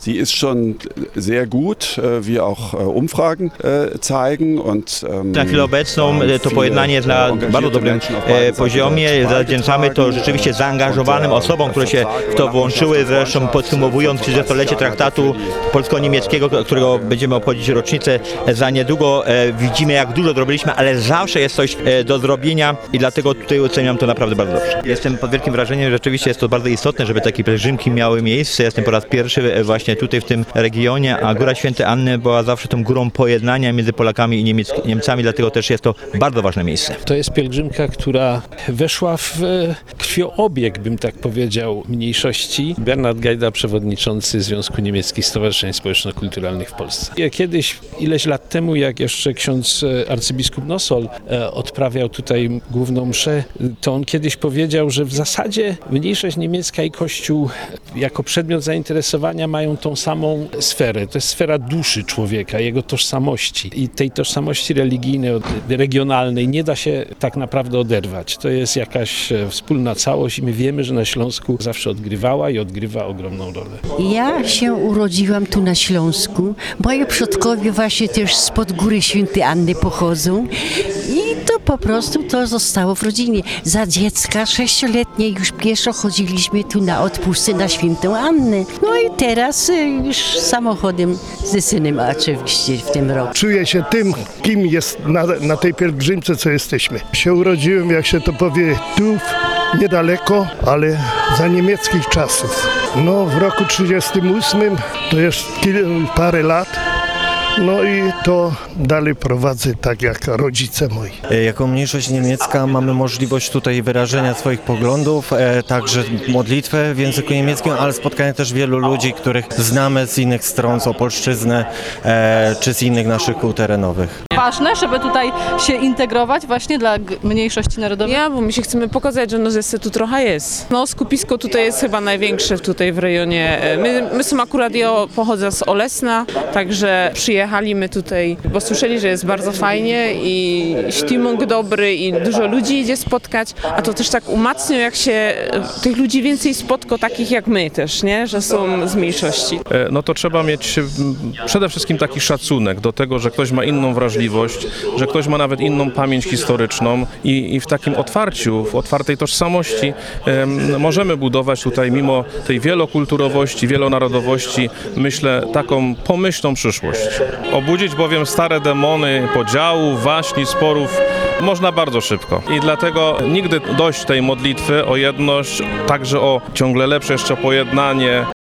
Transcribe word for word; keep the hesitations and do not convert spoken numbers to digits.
Sie ist schon sehr gut, wie auch Umfragen zeigen. Und, na chwilę obecną to pojednanie jest na bardzo dobrym poziomie. Zawdzięczamy to rzeczywiście zaangażowanym osobom, które się w to włączyły. Zresztą podsumowując trzydziestolecie traktatu polsko-niemieckiego, którego będziemy obchodzić rocznicę za niedługo, widzimy, jak dużo zrobiliśmy, ale zawsze jest coś do zrobienia i dlatego tutaj oceniam to naprawdę bardzo dobrze. Jestem pod wielkim wrażeniem, że rzeczywiście jest to bardzo istotne, żeby takie pielgrzymki miały miejsce. Jestem po raz pierwszy właśnie tutaj w tym regionie, a Góra Świętej Anny była zawsze tą górą pojednania między Polakami i Niemiec Niemcami, dlatego też jest to bardzo ważne miejsce. To jest pielgrzymka, która weszła w krwiobieg, bym tak powiedział, mniejszości. Bernard Gajda, przewodniczący Związku Niemieckich Stowarzyszeń Społeczno-Kulturalnych w Polsce. Ja kiedyś, ileś lat temu, jak jeszcze ksiądz arcybiskup Nosol odprawiał tutaj główną mszę, to on kiedyś powiedział, że w zasadzie mniejszość niemiecka i Kościół jako przedmiot zainteresowania mają tą samą sferę. To jest sfera duszy człowieka, jego tożsamości. I tej tożsamości religijnej, regionalnej nie da się tak naprawdę oderwać. To jest jakaś wspólna całość i my wiemy, że na Śląsku zawsze odgrywała i odgrywa ogromną rolę. Ja się urodziłam tu na Śląsku. Moi przodkowie właśnie też spod Góry Świętej Anny pochodzą i to po prostu to zostało w rodzinie. Za dziecka sześcioletnie już pieszo chodziliśmy tu na odpusty na Świętą Annę. No i teraz już samochodem ze synem oczywiście w tym roku. Czuję się tym, kim jest na, na tej pielgrzymce, co jesteśmy. Się urodziłem, jak się to powie, tu niedaleko, ale za niemieckich czasów. No w roku trzydziestym ósmym to jest parę lat. No i to dalej prowadzę tak jak rodzice moi. Jako mniejszość niemiecka mamy możliwość tutaj wyrażenia swoich poglądów, e, także modlitwę w języku niemieckim, ale spotkania też wielu ludzi, których znamy z innych stron, z Opolszczyzny e, czy z innych naszych kół terenowych. Ważne, żeby tutaj się integrować właśnie dla mniejszości narodowej? Ja, bo my się chcemy pokazać, że no zesy tu trochę jest. No skupisko tutaj jest chyba największe tutaj w rejonie. My, my są akurat, ja pochodzę z Olesna, także przyjechaliśmy tutaj, bo słyszeli, że jest bardzo fajnie i stimmung dobry i dużo ludzi idzie spotkać, a to też tak umacnia, jak się tych ludzi więcej spotka, takich jak my też, nie? Że są z mniejszości. No to trzeba mieć przede wszystkim taki szacunek do tego, że ktoś ma inną wrażliwość, że ktoś ma nawet inną pamięć historyczną i, i w takim otwarciu, w otwartej tożsamości um, możemy budować tutaj, mimo tej wielokulturowości, wielonarodowości, myślę, taką pomyślną przyszłość. Obudzić bowiem stare demony podziału, waśni, sporów można bardzo szybko i dlatego nigdy dość tej modlitwy o jedność, także o ciągle lepsze jeszcze pojednanie.